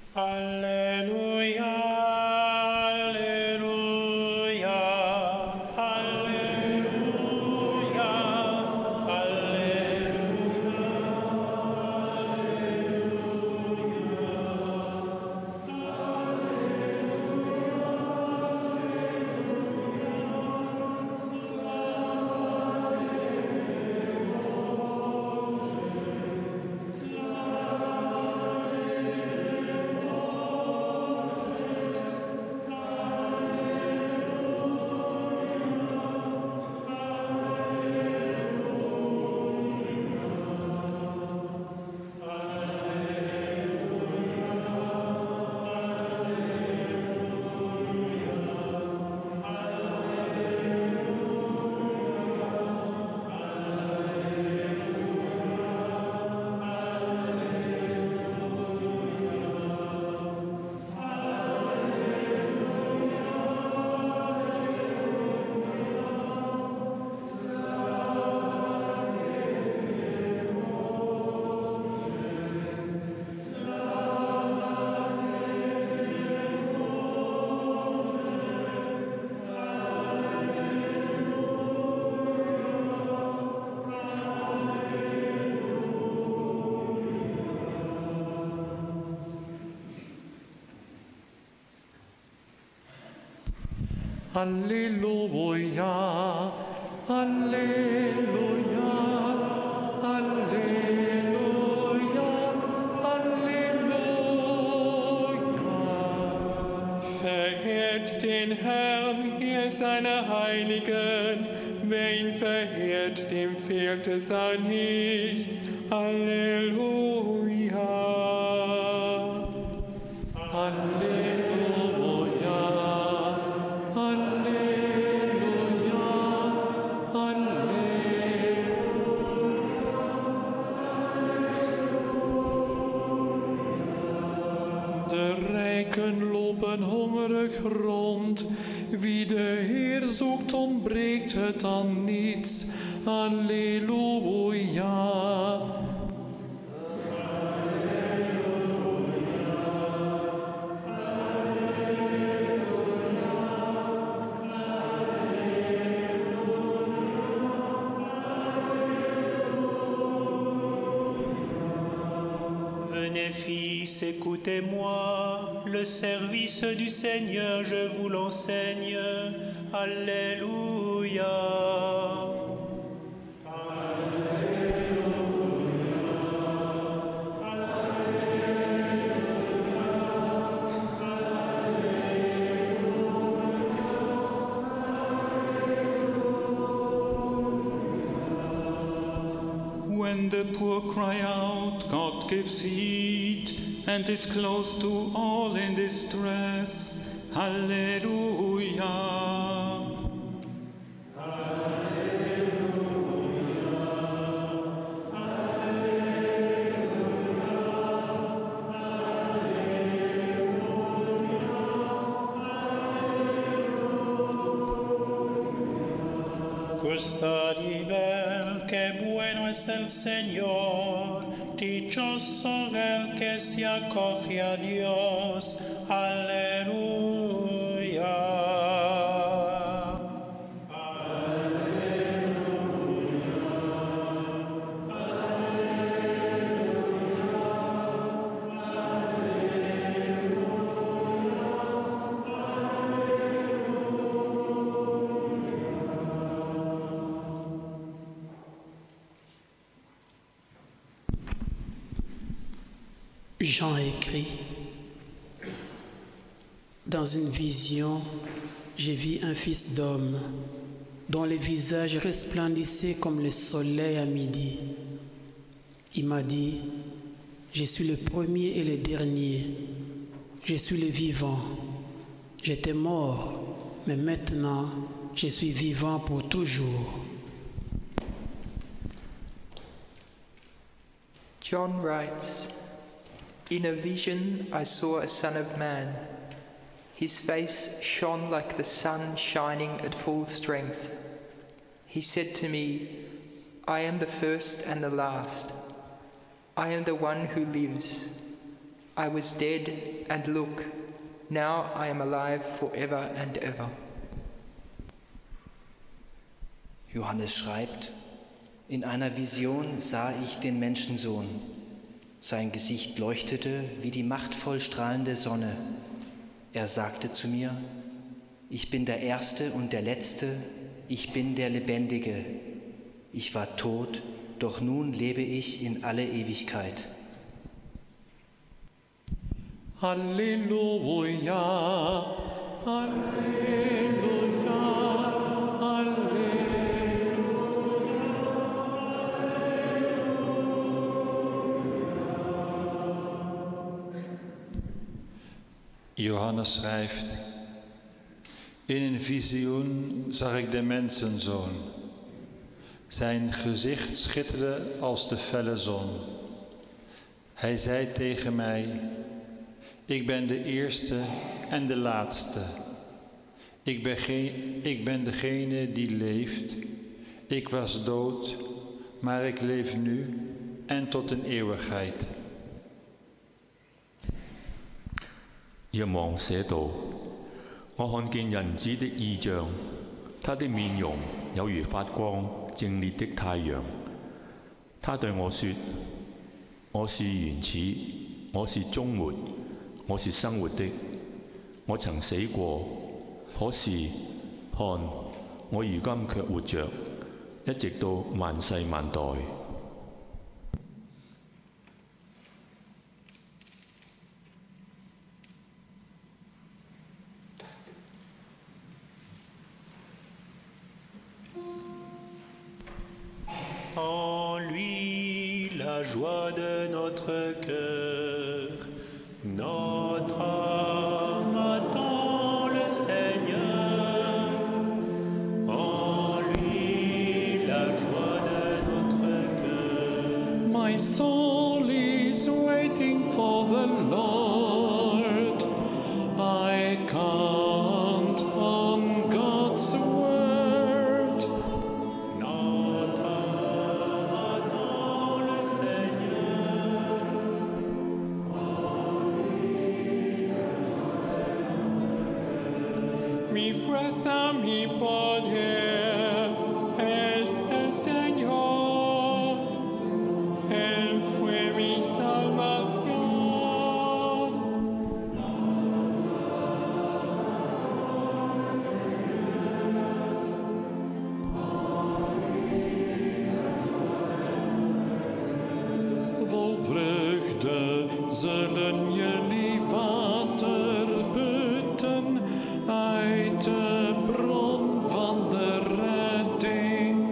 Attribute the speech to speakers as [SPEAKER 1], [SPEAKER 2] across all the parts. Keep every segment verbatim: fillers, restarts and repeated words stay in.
[SPEAKER 1] Alléluia, Alléluia, Alléluia,
[SPEAKER 2] Alleluia, Alleluia, Alleluia, Alleluia.
[SPEAKER 1] verehrt den Herrn, ihr seine Heiligen, wer ihn verehrt, dem fehlt es an nichts. Halleluja.
[SPEAKER 2] Alleluia, Alleluia, Alleluia. De rijken lopen hongerig rond. Wie de Heer zoekt, ontbreekt het aan niets. Alleluia.
[SPEAKER 3] Venez, fils, écoutez-moi, le service du Seigneur, je vous l'enseigne. Alléluia.
[SPEAKER 4] When the poor cry out, God gives heed and is close to all in distress. Hallelujah.
[SPEAKER 1] Gustad que bueno es el Señor, dichoso el que se acoge a Dios. Aleluya.
[SPEAKER 5] Jean écrit, dans une vision, j'ai vu un fils d'homme dont le visage resplendissait comme le soleil à midi. Il m'a dit, je suis le premier et le dernier, je suis le vivant. J'étais mort, mais maintenant je suis vivant pour toujours.
[SPEAKER 6] John writes, in a vision I saw a son of man. His face shone like the sun shining at full strength. He said to me, I am the first and the last. I am the one who lives. I was dead, and look, now I am alive forever and ever.
[SPEAKER 7] Johannes schreibt, in einer Vision sah ich den Menschensohn. Sein Gesicht leuchtete wie die machtvoll strahlende Sonne. Er sagte zu mir, ich bin der Erste und der Letzte, ich bin der Lebendige. Ich war tot, doch nun lebe ich in alle Ewigkeit.
[SPEAKER 2] Halleluja, Halleluja, Halleluja.
[SPEAKER 4] Johannes schrijft, in een visioen zag ik de mensenzoon. Zijn gezicht schitterde als de felle zon. Hij zei tegen mij, ik ben de eerste en de laatste. Ik ben, geen, ik ben degene die leeft. Ik was dood, maar ik leef nu en tot in eeuwigheid.
[SPEAKER 8] 若望寫道，我看見人子的異象，他的面容有如發光正烈的太陽。他對我說：我是原始，我是終末，我是生活的。我曾死過，可是看我如今卻活着，一直到萬世萬代。
[SPEAKER 3] En lui la joie de notre cœur, notre âme attend le Seigneur. En lui la joie de notre cœur.
[SPEAKER 2] My soul is waiting for the Lord. I count on God's word.
[SPEAKER 1] Mi fuerza, mi poder es el Señor. Él fue mi salvación.
[SPEAKER 2] Vol vreugde zullen jullie water putten uit de bron van de redding.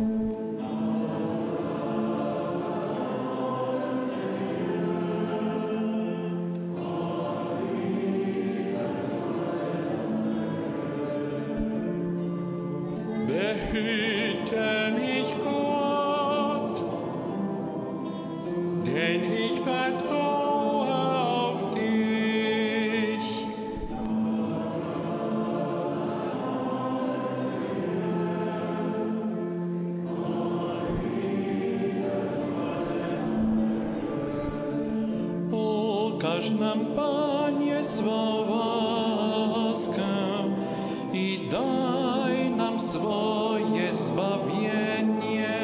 [SPEAKER 1] Behüte mich Gott, denn ich vertraue auf dich.
[SPEAKER 2] Ukaż nam, Panie, swą łaskę i daj nam swoje zbawienie.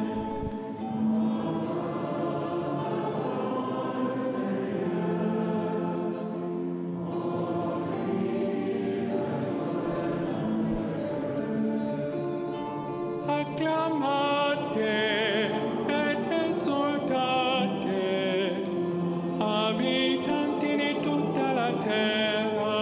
[SPEAKER 1] Acclamate et exultate, abitanti di tutta la terra.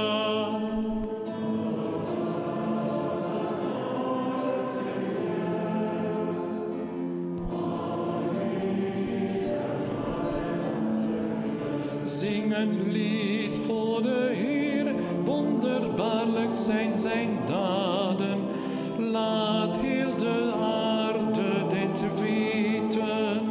[SPEAKER 2] Zing een lied voor de Heer, wonderbaarlijk zijn zijn daden. Laat heel de aarde dit weten.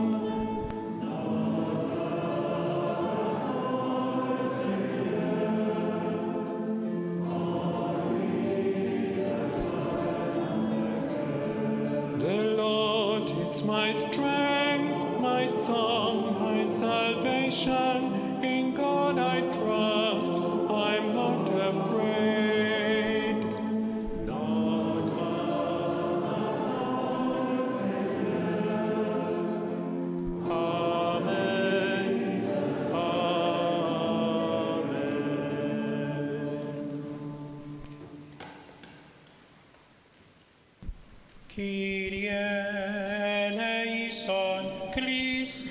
[SPEAKER 1] The Lord is my strength, my song, my salvation. In God
[SPEAKER 3] Kyrie eleison, Christe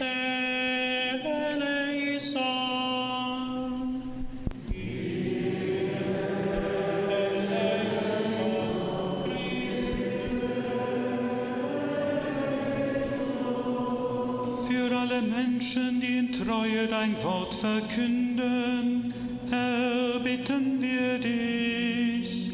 [SPEAKER 3] eleison. Kyrie eleison, Christe eleison.
[SPEAKER 2] Für alle Menschen, die in Treue dein Wort verkünden, Herr, bitten wir dich.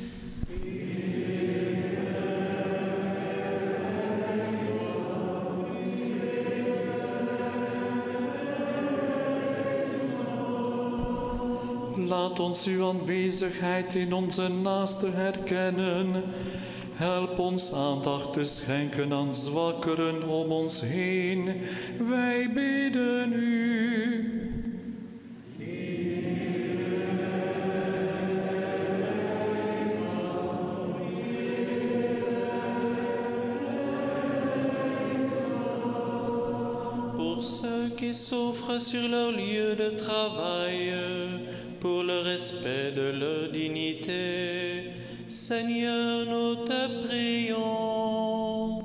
[SPEAKER 2] Laat ons uw aanwezigheid in onze naaste herkennen. Help ons aandacht te schenken aan zwakkeren om ons heen. Wij bidden u.
[SPEAKER 9] Pour ceux qui souffrent sur leur lieu de travail, pour le respect de leur dignité, Seigneur, nous te prions.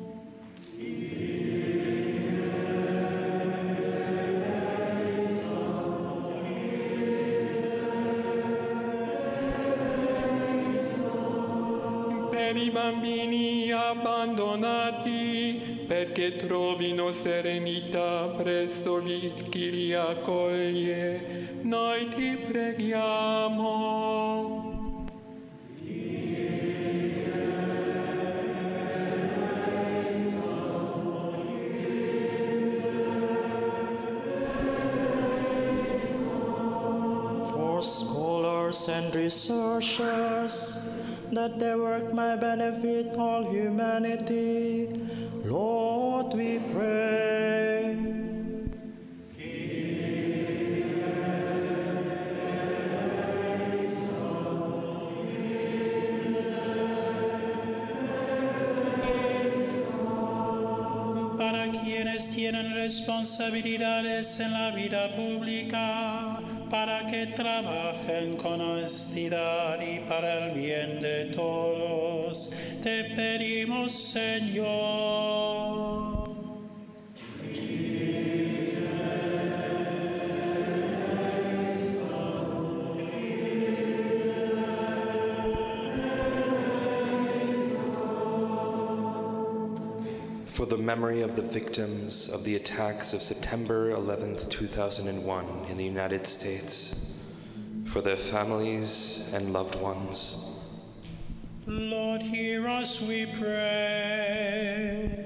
[SPEAKER 1] Per i bambini abbandonati, perché trovino serenità presso chi li accoglie, noi ti preghiamo.
[SPEAKER 10] For scholars and researchers, that their work may benefit all humanity, Lord, we pray.
[SPEAKER 3] Para quienes tienen responsabilidades en la vida pública, para que trabajen con honestidad y para el bien de todos, te pedimos, Señor.
[SPEAKER 11] For the memory of the victims of the attacks of September eleventh, two thousand one in the United States, for their families and loved ones.
[SPEAKER 3] Lord, hear us, we pray.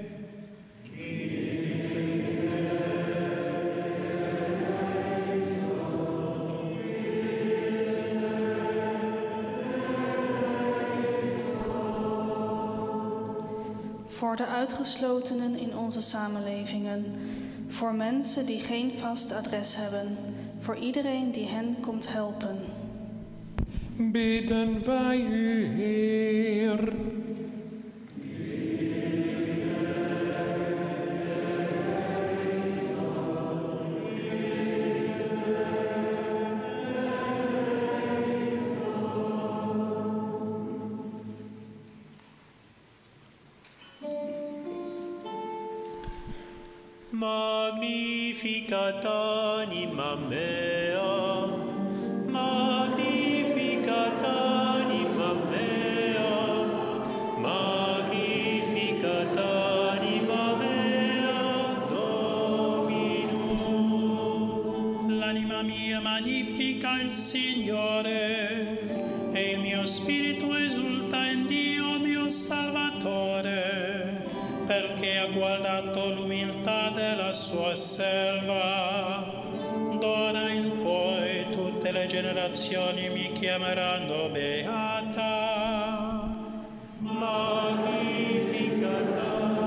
[SPEAKER 12] Voor de uitgeslotenen in onze samenlevingen, voor mensen die geen vast adres hebben, voor iedereen die hen komt helpen.
[SPEAKER 2] Bidden wij u, Heer.
[SPEAKER 3] Magnificat anima mea, magnificat anima mea, magnificat anima mea, Dominum. L'anima mia magnifica il Signore, e il mio spirito esulta in Dio mio Salvatore, perché ha guardato l'umiltà della sua serva. D'ora in poi tutte le generazioni mi chiameranno beata. Magnificata.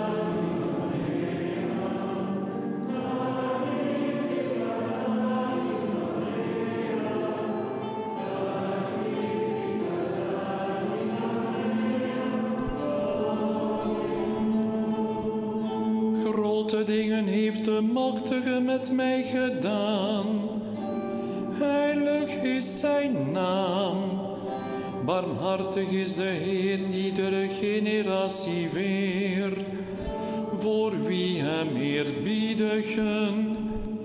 [SPEAKER 2] Grote dingen heeft de Machtige met mij gedaan. Heilig is zijn naam. Barmhartig is de Heer iedere generatie weer, voor wie hem eerbiedigen.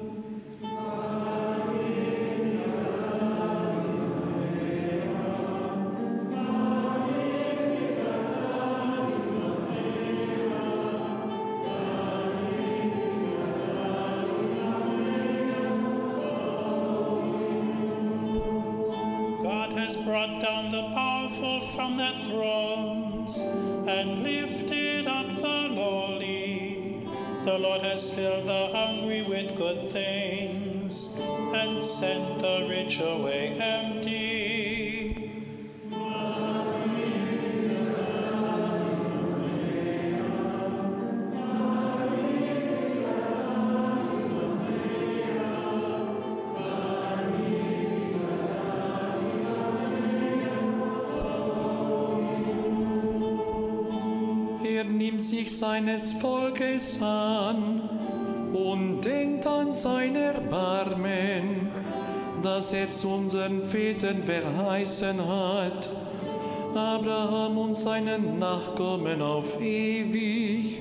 [SPEAKER 3] Brought down the powerful from their thrones and lifted up the lowly. The Lord has filled the hungry with good things and sent the rich away empty.
[SPEAKER 2] Nimmt sich seines Volkes an und denkt an sein Erbarmen, das er zu unseren Vätern verheißen hat, Abraham und seinen Nachkommen auf ewig.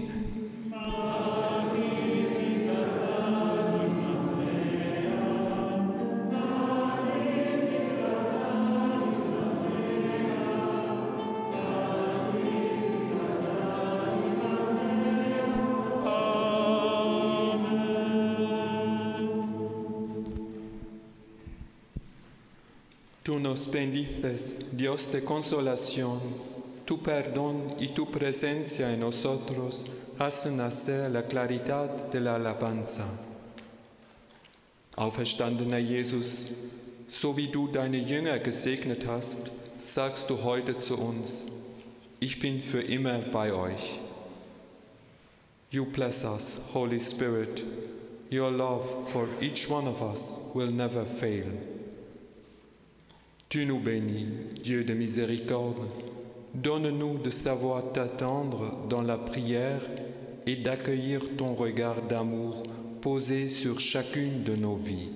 [SPEAKER 1] Tú nos bendices, Dios de consolación, tu perdón y tu presencia en nosotros hacen nacer la claridad de la alabanza. Auferstandener Jesus, so wie du deine Jünger gesegnet hast, sagst du heute zu uns, ich bin für immer bei euch. You bless us, Holy Spirit. Your love for each one of us will never fail. Tu nous bénis, Dieu de miséricorde. Donne-nous de savoir t'attendre dans la prière et d'accueillir ton regard d'amour posé sur chacune de nos vies.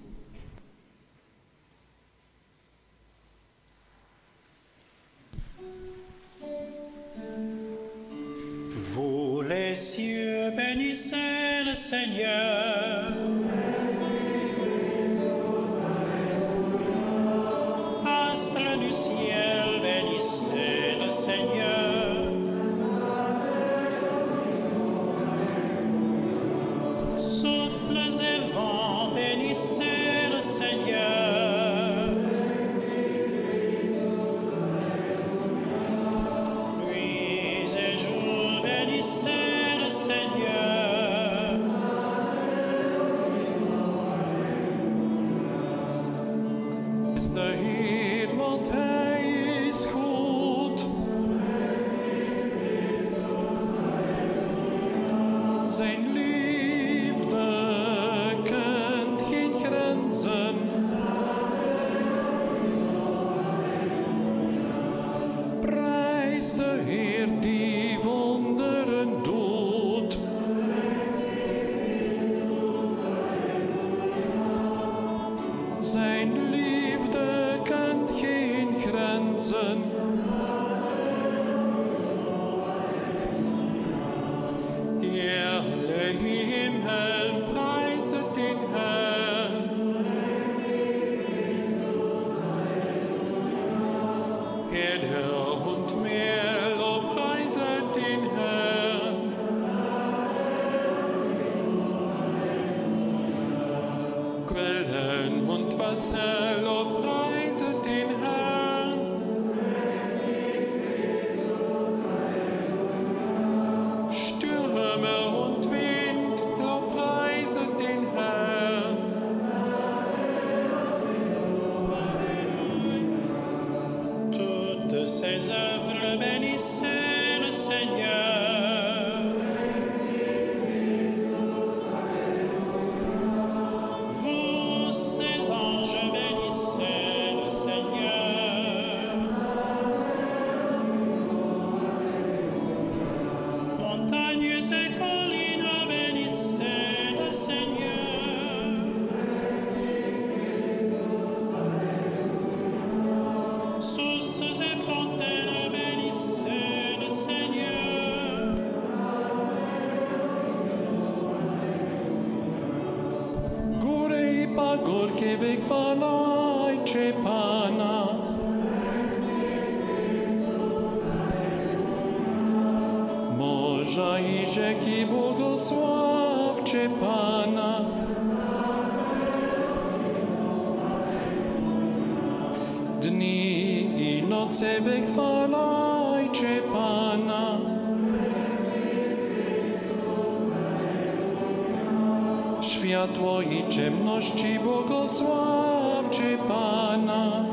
[SPEAKER 3] Vous les cieux, bénissez le Seigneur. Astres du ciel, bénissez le Seigneur. Souffles et vents, bénissez le Seigneur. Nuits et jours, bénissez le Seigneur.
[SPEAKER 2] Is de Heer, want Hij is goed. Zijn liefde kent geen grenzen. Prijs de Heer die wonderen doet. Zijn liefde kent geen grenzen.
[SPEAKER 1] Ihr alle Himmel, preiset den Herrn. Erde und Meer, lobpreiset den Herrn. Quellen und Wasser, lobpreiset den Herrn. Stürme und Wind, lobpreiset den Herrn.
[SPEAKER 3] Toutes ses œuvres, bénissez le Seigneur. Vous, ses anges, bénissez le Seigneur. Montagnes et collines, bénissez le Seigneur. Sources
[SPEAKER 2] tebe chwalaj Cię, Pana. Morza i rzeki błogosławcie Pana. Dni i noce wychwalajcie Pana. Światło i ciemności błogosławcie Pana.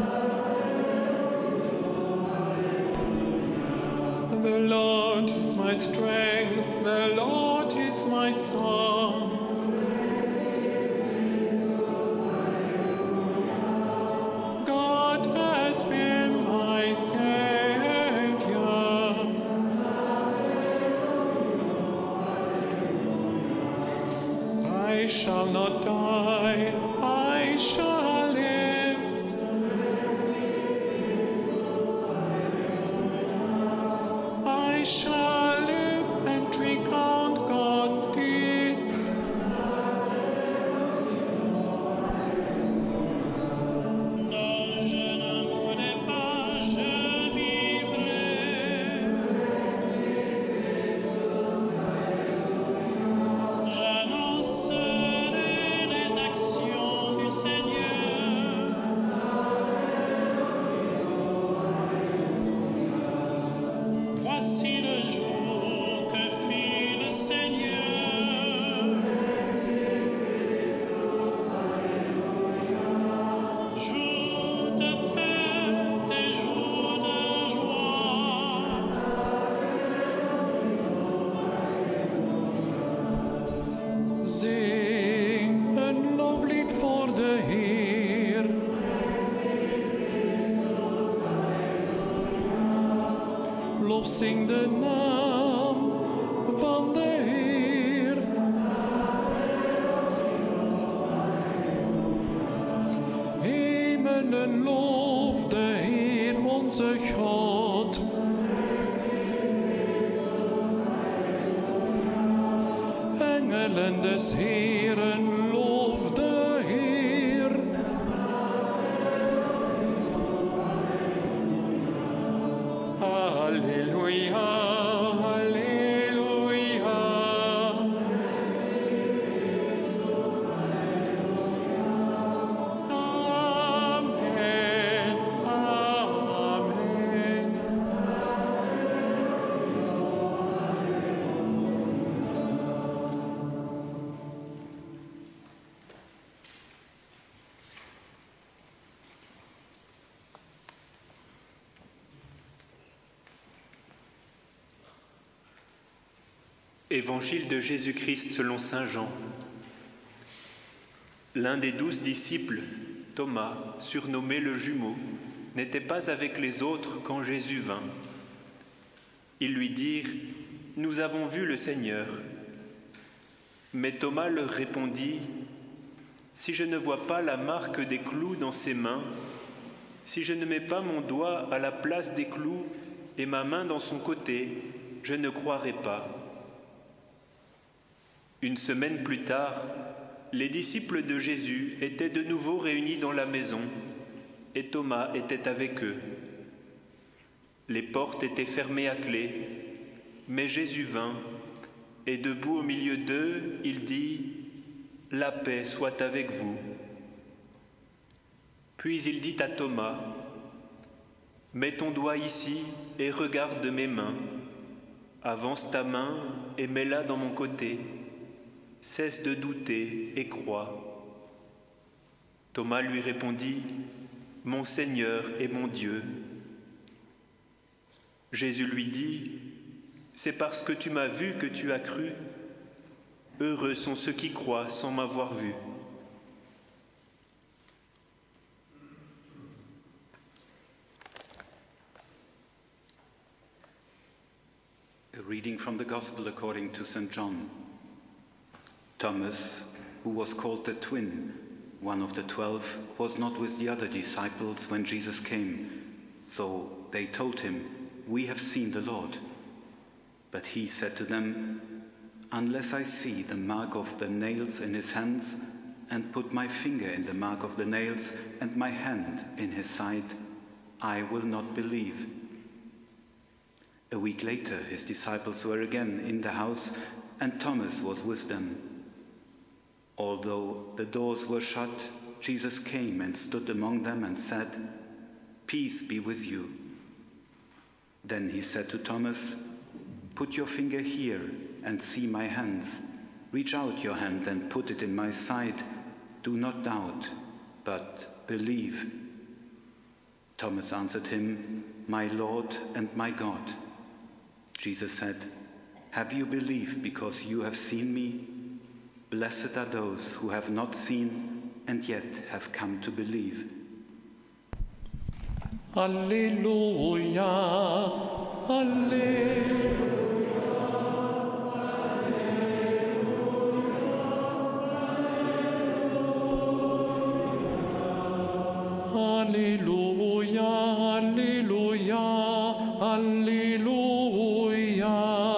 [SPEAKER 1] The Lord is my strength, the Lord is my song. God has been my Savior. I shall not die, I shall live. I shall live and recount God's deeds.
[SPEAKER 3] Non, je ne mourrai pas, je vivrai. J'annoncerai les actions du Seigneur. Voici le jour que fit le Seigneur. Jour de fête et jour de joie.
[SPEAKER 2] Zing een loflied voor de Heer. Lof zing de naam van de Heer. Hemelen lof de Heer onze God. Engelen des Heeren lof de Heer.
[SPEAKER 1] Halleluja, Halleluja. Amen, Amen.
[SPEAKER 13] Évangile de Jésus-Christ selon saint Jean. L'un des douze disciples, Thomas, surnommé le jumeau, n'était pas avec les autres quand Jésus vint. Ils lui dirent : « Nous avons vu le Seigneur. » Mais Thomas leur répondit : « Si je ne vois pas la marque des clous dans ses mains, si je ne mets pas mon doigt à la place des clous et ma main dans son côté, je ne croirai pas. » Une semaine plus tard, les disciples de Jésus étaient de nouveau réunis dans la maison et Thomas était avec eux. Les portes étaient fermées à clé, mais Jésus vint et debout au milieu d'eux, il dit : « La paix soit avec vous. » Puis il dit à Thomas : « Mets ton doigt ici et regarde mes mains. Avance ta main et mets-la dans mon côté. Cesse de douter et crois. » Thomas lui répondit : « Mon Seigneur et mon Dieu. » Jésus lui dit : « C'est parce que tu m'as vu que tu as cru. Heureux sont ceux qui croient sans m'avoir vu. »
[SPEAKER 14] A reading from the Gospel according to Saint John. Thomas, who was called the twin, one of the twelve, was not with the other disciples when Jesus came. So they told him, "We have seen the Lord." But he said to them, "Unless I see the mark of the nails in his hands, and put my finger in the mark of the nails and my hand in his side, I will not believe. A week later, his disciples were again in the house, and Thomas was with them. Although the doors were shut, Jesus came and stood among them and said, "Peace be with you." Then he said to Thomas, "Put your finger here and see my hands. Reach out your hand and put it in my side. Do not doubt, but believe." Thomas answered him, "My Lord and my God." Jesus said, "Have you believed because you have seen me? Blessed are those who have not seen and yet have come to believe."
[SPEAKER 2] Alleluia, alleluia. Alleluia, alleluia, alleluia.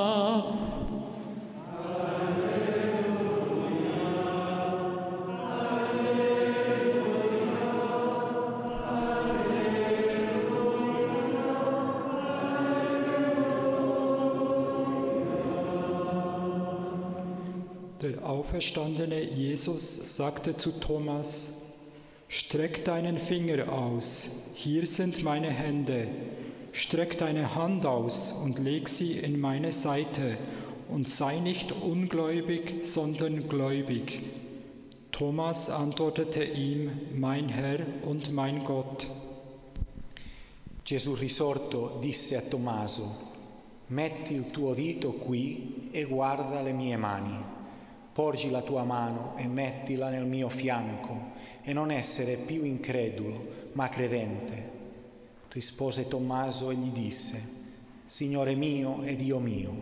[SPEAKER 15] Der auferstandene Jesus sagte zu Thomas: Streck deinen Finger aus, hier sind meine Hände. Streck deine Hand aus und leg sie in meine Seite und sei nicht ungläubig, sondern gläubig. Thomas antwortete ihm: Mein Herr und mein Gott.
[SPEAKER 16] Gesù risorto disse a Tommaso: Metti il tuo dito qui e guarda le mie mani. Porgi la tua mano e mettila nel mio fianco e non essere più incredulo, ma credente. Rispose Tommaso e gli disse: Signore mio e Dio mio.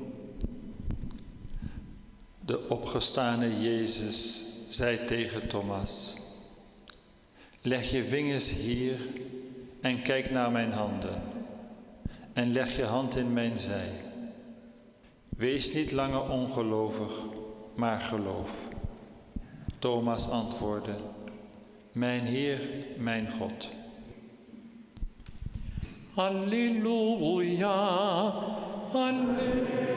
[SPEAKER 4] De opgestane Jezus zei tegen Thomas: Leg je vingers hier en kijk naar mijn handen. En leg je hand in mijn zij. Wees niet langer ongelovig, maar geloof. Thomas antwoordde: Mijn Heer, mijn God.
[SPEAKER 2] Alleluia, alleluia.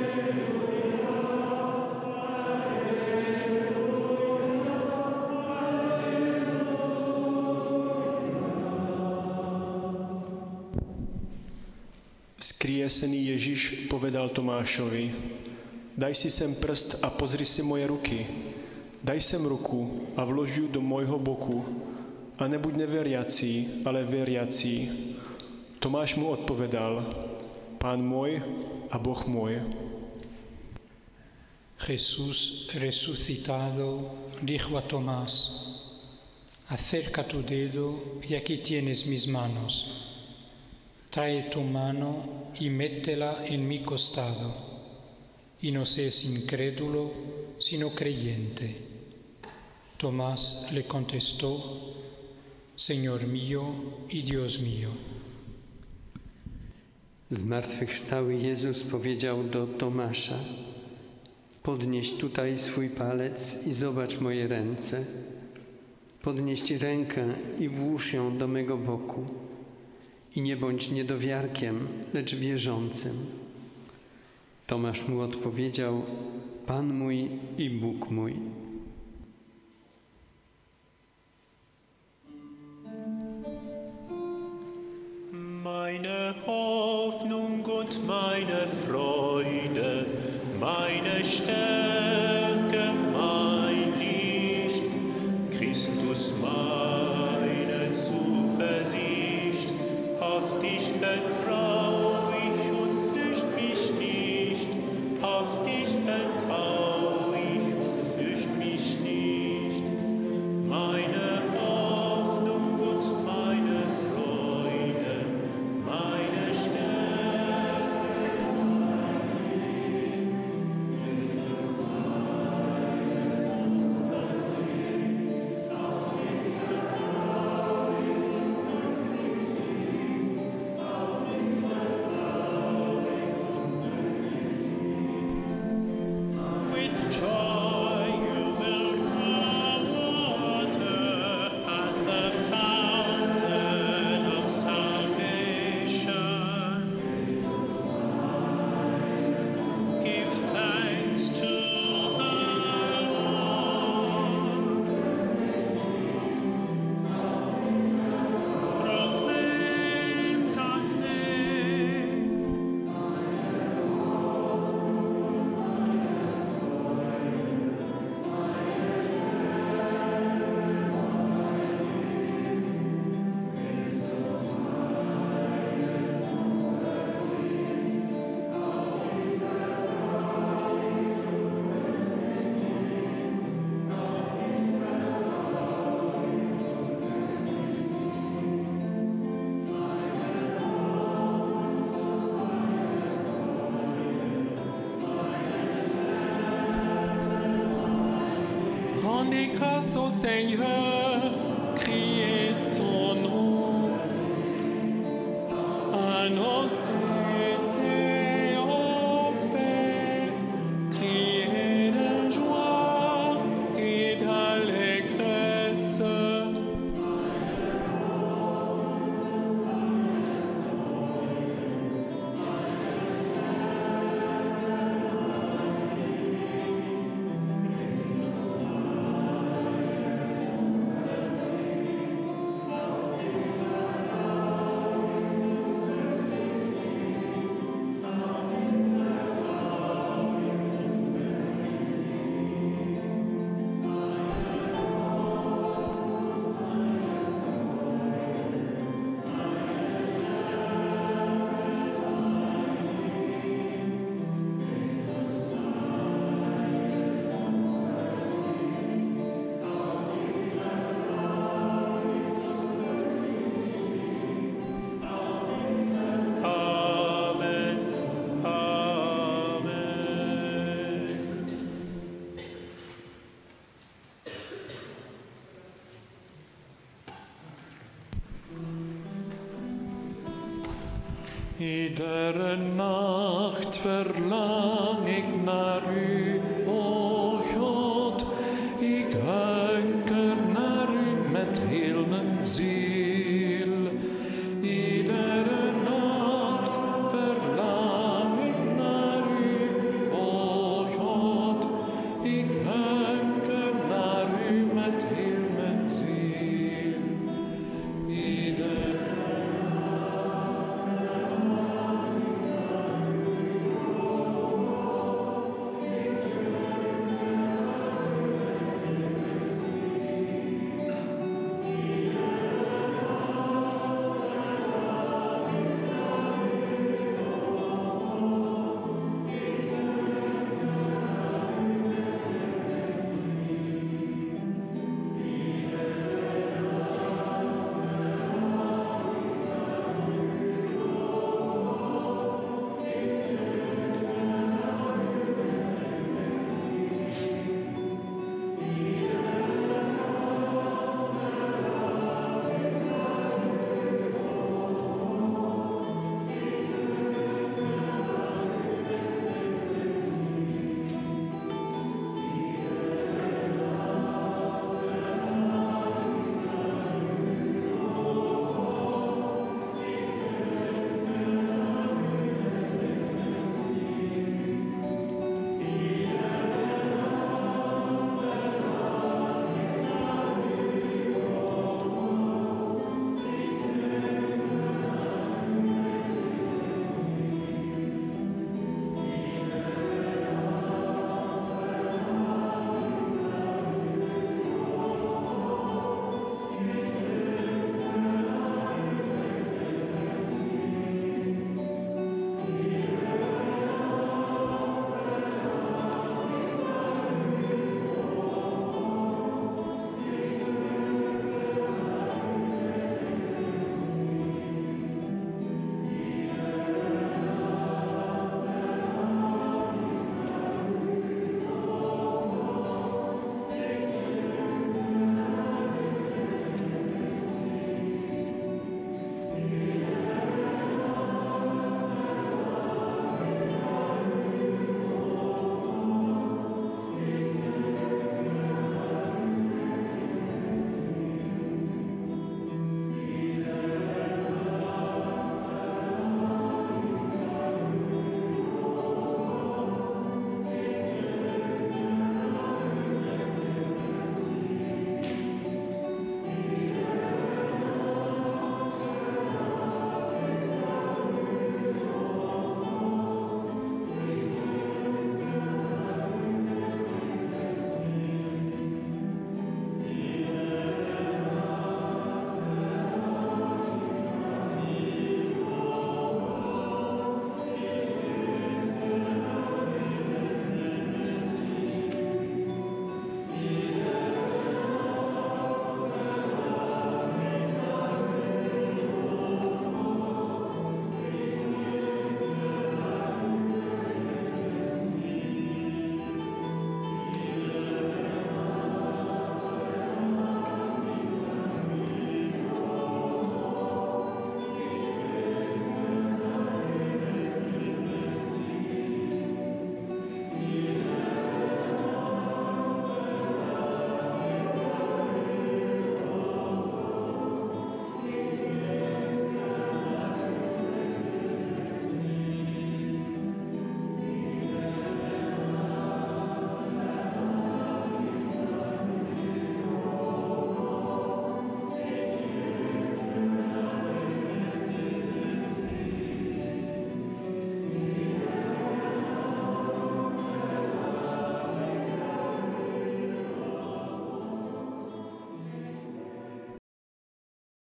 [SPEAKER 17] Vzkriesený Ježíš povedal Tomášovi: Daj si sem prst a pozri si moje ruky. Daj sem ruku a vlož ju do mojho boku. A nebuď neveriací, ale veriací. Tomáš mu odpovedal: Pán môj a Boh môj.
[SPEAKER 3] Jesús resucitado dijo a Tomás: Acerca tu dedo y aquí tienes mis manos. Trae tu mano y métela en mi costado, y no seas incrédulo, sino creyente. Tomás le contestó: Señor mío y Dios mío.
[SPEAKER 18] Zmartwychwstały Jezus powiedział do Tomasza: Podnieś tutaj swój palec i zobacz moje ręce. Podnieś rękę i włóż ją do mego boku. I nie bądź niedowiarkiem, lecz wierzącym. Tomasz mu odpowiedział: Pan mój i Bóg mój.
[SPEAKER 9] Meine Hoffnung und meine Freude, meine Stärke, mein Licht, Christus meine Zuversicht, auf dich vertrau ich und fürcht mich nicht, auf dich vertrau ich und fürcht mich nicht. Meine Hoffnung und meine Freude, meine Stärke.
[SPEAKER 2] Seigneur, criez son nom, annoncez ses hauts faits, criez de joie et d'allégresse. Iedere Nacht verlang ik naar u.